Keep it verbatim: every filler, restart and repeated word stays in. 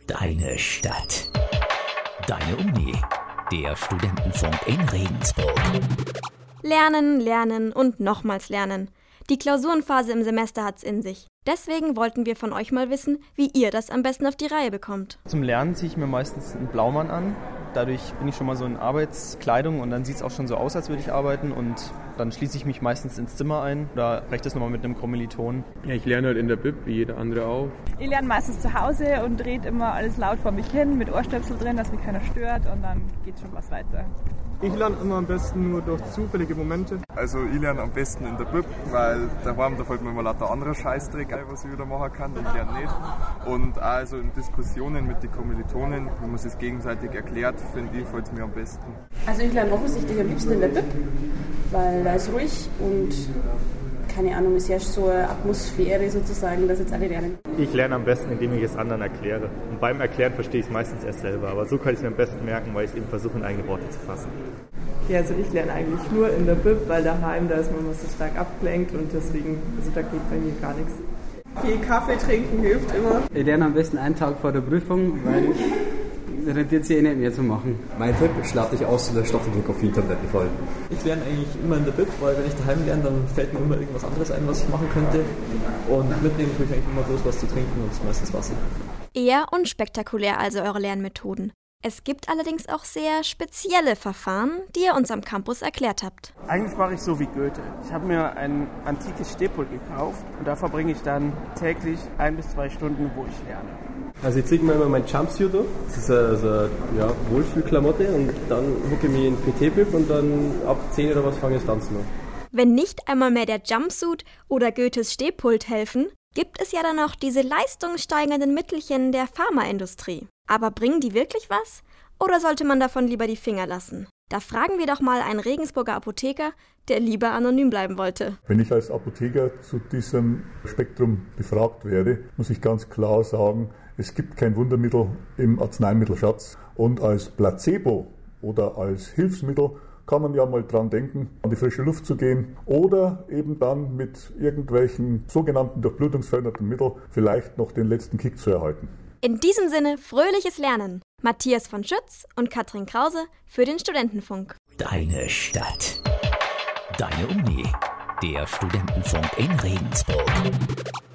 Deine Stadt. Deine Uni. Der Studentenfunk in Regensburg. Lernen, lernen und nochmals lernen. Die Klausurenphase im Semester hat's in sich. Deswegen wollten wir von euch mal wissen, wie ihr das am besten auf die Reihe bekommt. Zum Lernen ziehe ich mir meistens einen Blaumann an. Dadurch bin ich schon mal so in Arbeitskleidung und dann sieht es auch schon so aus, als würde ich arbeiten. Und dann schließe ich mich meistens ins Zimmer ein oder breche das nochmal mit einem Kommiliton. Ja, ich lerne halt in der Bib, wie jeder andere auch. Ich lerne meistens zu Hause und rede immer alles laut vor mich hin, mit Ohrstöpsel drin, dass mich keiner stört, und dann geht schon was weiter. Ich lerne immer am besten nur durch zufällige Momente. Also ich lerne am besten in der Bib, weil daheim da fällt mir immer lauter anderer Scheißdreck ein, was ich wieder machen kann. Ich lerne nicht. Und auch also in Diskussionen mit den Kommilitonen, wenn man sich gegenseitig erklärt, finde ich, fällt es mir am besten. Also ich lerne offensichtlich am liebsten in der Bib, weil da ist ruhig und keine Ahnung, es herrscht so eine Atmosphäre sozusagen, dass jetzt alle lernen. Ich lerne am besten, indem ich es anderen erkläre. Und beim Erklären verstehe ich es meistens erst selber. Aber so kann ich es mir am besten merken, weil ich es eben versuche, in eigene Worte zu fassen. Ja, also ich lerne eigentlich nur in der Bib, weil daheim, da ist man immer so stark abgelenkt und deswegen, also da geht bei mir gar nichts. Viel Kaffee trinken hilft immer. Ich lerne am besten einen Tag vor der Prüfung, weil rentiert sich eh nicht mehr zu machen. Mein Tipp, schlag dich aus und der Stoffdruck auf die Tabletten fallen. Ich lerne eigentlich immer in der Bib, weil wenn ich daheim lerne, dann fällt mir immer irgendwas anderes ein, was ich machen könnte. Und mitnehmen tue ich eigentlich immer bloß was zu trinken und das ist meistens Wasser. Eher unspektakulär also eure Lernmethoden. Es gibt allerdings auch sehr spezielle Verfahren, die ihr uns am Campus erklärt habt. Eigentlich mache ich so wie Goethe. Ich habe mir ein antikes Stehpult gekauft und da verbringe ich dann täglich ein bis zwei Stunden, wo ich lerne. Also ich ziehe mir immer mein Jumpsuit an. Das ist eine, also eine ja, Wohlfühlklamotte und dann hucke ich mich in den P T-Bib und dann ab zehn oder was fange ich das Tanzen an. Wenn nicht einmal mehr der Jumpsuit oder Goethes Stehpult helfen, gibt es ja dann noch diese leistungssteigernden Mittelchen der Pharmaindustrie. Aber bringen die wirklich was? Oder sollte man davon lieber die Finger lassen? Da fragen wir doch mal einen Regensburger Apotheker, der lieber anonym bleiben wollte. Wenn ich als Apotheker zu diesem Spektrum befragt werde, muss ich ganz klar sagen, es gibt kein Wundermittel im Arzneimittelschatz. Und als Placebo oder als Hilfsmittel kann man ja mal dran denken, an die frische Luft zu gehen oder eben dann mit irgendwelchen sogenannten durchblutungsfördernden Mitteln vielleicht noch den letzten Kick zu erhalten. In diesem Sinne fröhliches Lernen. Matthias von Schütz und Katrin Krause für den Studentenfunk. Deine Stadt. Deine Uni. Der Studentenfunk in Regensburg.